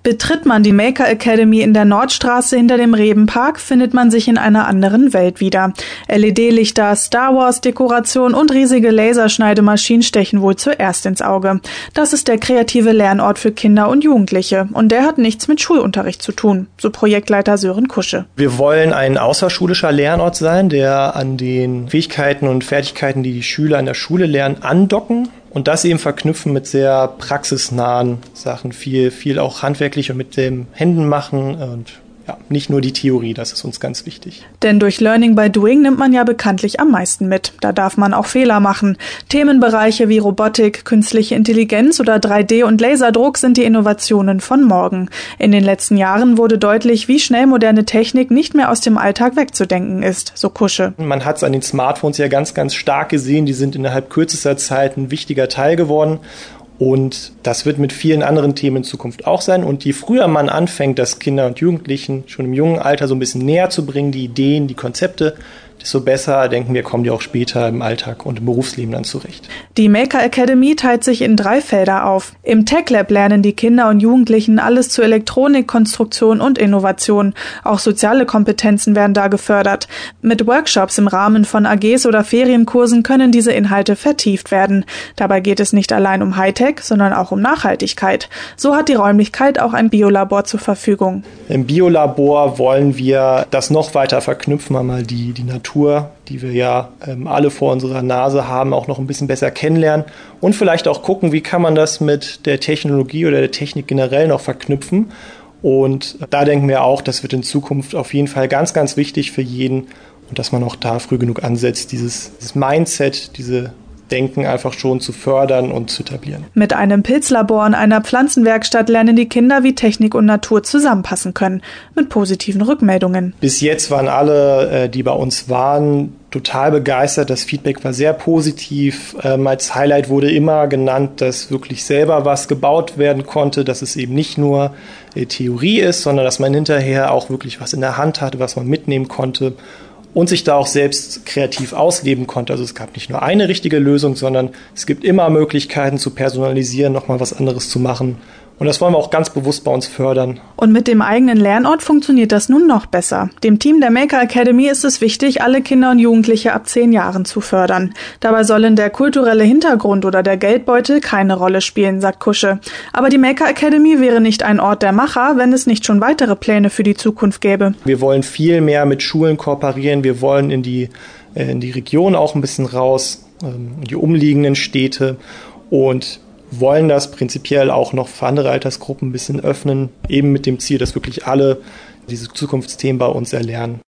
Betritt man die Maker Academy in der Nordstraße hinter dem Rebenpark, findet man sich in einer anderen Welt wieder. LED-Lichter, Star Wars-Dekoration und riesige Laserschneidemaschinen stechen wohl zuerst ins Auge. Das ist der kreative Lernort für Kinder und Jugendliche und der hat nichts mit Schulunterricht zu tun, so Projektleiter Sören Kusche. Wir wollen ein außerschulischer Lernort sein, der an den Fähigkeiten und Fertigkeiten, die die Schüler in der Schule lernen, andocken. Und das eben verknüpfen mit sehr praxisnahen Sachen, viel auch handwerklich und mit dem Händen machen und ja, nicht nur die Theorie, das ist uns ganz wichtig. Denn durch Learning by Doing nimmt man ja bekanntlich am meisten mit. Da darf man auch Fehler machen. Themenbereiche wie Robotik, künstliche Intelligenz oder 3D- und Laserdruck sind die Innovationen von morgen. In den letzten Jahren wurde deutlich, wie schnell moderne Technik nicht mehr aus dem Alltag wegzudenken ist, so Kusche. Man hat es an den Smartphones ja ganz, ganz stark gesehen, die sind innerhalb kürzester Zeit ein wichtiger Teil geworden. Und das wird mit vielen anderen Themen in Zukunft auch sein. Und je früher man anfängt, das Kinder und Jugendlichen schon im jungen Alter so ein bisschen näher zu bringen, die Ideen, die Konzepte, desto besser, denken wir, kommen die auch später im Alltag und im Berufsleben dann zurecht. Die Maker Academy teilt sich in 3 Felder auf. Im Tech Lab lernen die Kinder und Jugendlichen alles zu Elektronik, Konstruktion und Innovation. Auch soziale Kompetenzen werden da gefördert. Mit Workshops im Rahmen von AGs oder Ferienkursen können diese Inhalte vertieft werden. Dabei geht es nicht allein um Hightech, sondern auch um Nachhaltigkeit. So hat die Räumlichkeit auch ein Biolabor zur Verfügung. Im Biolabor wollen wir das noch weiter verknüpfen, einmal die Natur, die wir ja alle vor unserer Nase haben, auch noch ein bisschen besser kennenlernen und vielleicht auch gucken, wie kann man das mit der Technologie oder der Technik generell noch verknüpfen. Und da denken wir auch, das wird in Zukunft auf jeden Fall ganz, ganz wichtig für jeden und dass man auch da früh genug ansetzt, dieses Mindset, diese Denken einfach schon zu fördern und zu etablieren. Mit einem Pilzlabor und einer Pflanzenwerkstatt lernen die Kinder, wie Technik und Natur zusammenpassen können, mit positiven Rückmeldungen. Bis jetzt waren alle, die bei uns waren, total begeistert. Das Feedback war sehr positiv. Als Highlight wurde immer genannt, dass wirklich selber was gebaut werden konnte, dass es eben nicht nur Theorie ist, sondern dass man hinterher auch wirklich was in der Hand hatte, was man mitnehmen konnte. Und sich da auch selbst kreativ ausleben konnte. Also es gab nicht nur eine richtige Lösung, sondern es gibt immer Möglichkeiten zu personalisieren, nochmal was anderes zu machen. Und das wollen wir auch ganz bewusst bei uns fördern. Und mit dem eigenen Lernort funktioniert das nun noch besser. Dem Team der Maker Academy ist es wichtig, alle Kinder und Jugendliche ab 10 Jahren zu fördern. Dabei sollen der kulturelle Hintergrund oder der Geldbeutel keine Rolle spielen, sagt Kusche. Aber die Maker Academy wäre nicht ein Ort der Macher, wenn es nicht schon weitere Pläne für die Zukunft gäbe. Wir wollen viel mehr mit Schulen kooperieren. Wir wollen in die Region auch ein bisschen raus, in die umliegenden Städte und wollen das prinzipiell auch noch für andere Altersgruppen ein bisschen öffnen, eben mit dem Ziel, dass wirklich alle diese Zukunftsthemen bei uns erlernen.